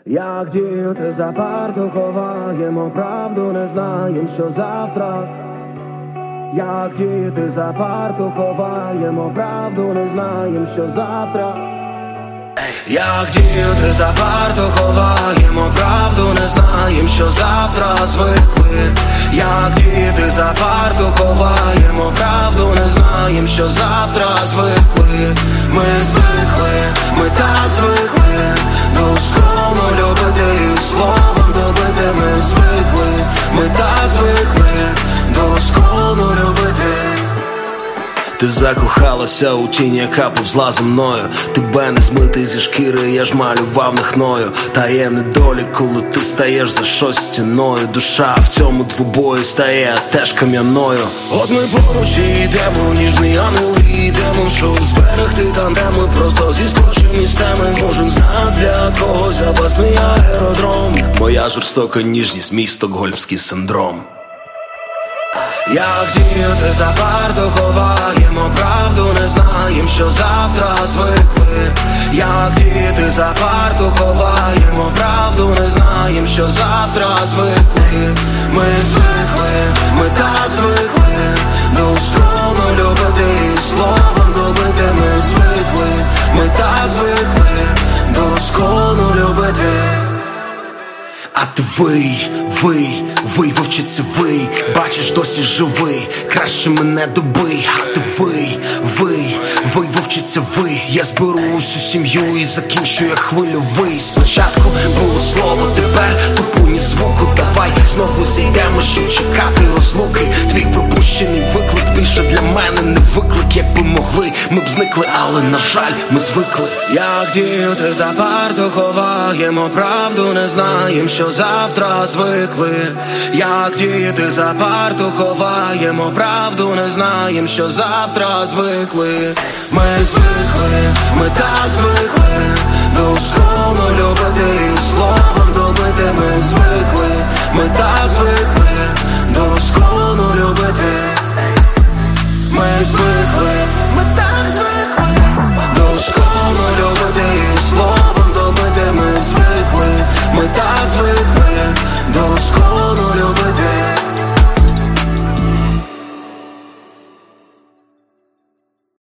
Як діти за парту ховаємо правду, не знаєм, що завтра. Як діти за парту ховаємо правду, не знаєм, що завтра. Як діти за парту ховаємо правду, не знаєм, що завтра звикли. Як діти за парту ховаємо правду, не знаєм, що завтра звикли. Ми звикли, ми так звикли досконало любити і словом добити. Ми звикли, ми так звикли досконало любити. Ти закохалася у тінь, яка повзла за мною. Тебе не змити зі шкіри, я ж малював не хною. Та є недолік, коли ти стаєш за щось стіною. Душа в цьому двобої стає теж кам'яною. От ми поруч і йдемо, ніжний ангел і демон, що зберегти тандеми просто зі скоршим містами. Кожен з нас для когось запасний аеродром. Моя жорстока ніжність, мій стокгольмський синдром. Як діти за парту ховаємо правду, не знаєм, що завтра звикли. Як діти за парту ховаємо правду, не знаєм, що завтра звикли. Ми звикли, ми так звикли досконало любити і словом добити. Ми звикли, ми так звикли досконало любити. А ти вий, вовчице, вий, бачиш, досі живий, краще мене добий. А ти вий, вовчице, вий, я зберу усю сім'ю і закінчу я хвильовий. Спочатку було слово, тепер тупу ні звуку. Давай знову зійдемо, щоб чекати розлуки. Твій пропущений виклик більше для мене не виклик. Якби могли, ми б зникли, але на жаль, ми звикли. Як діти за парту ховаємо правду, не знаєм, що завтра звикли. Як діти за парту ховаємо правду, не знаєм, що завтра звикли. Ми звикли, ми так звикли досконало любити і словом добити. Ми звикли, ми так звикли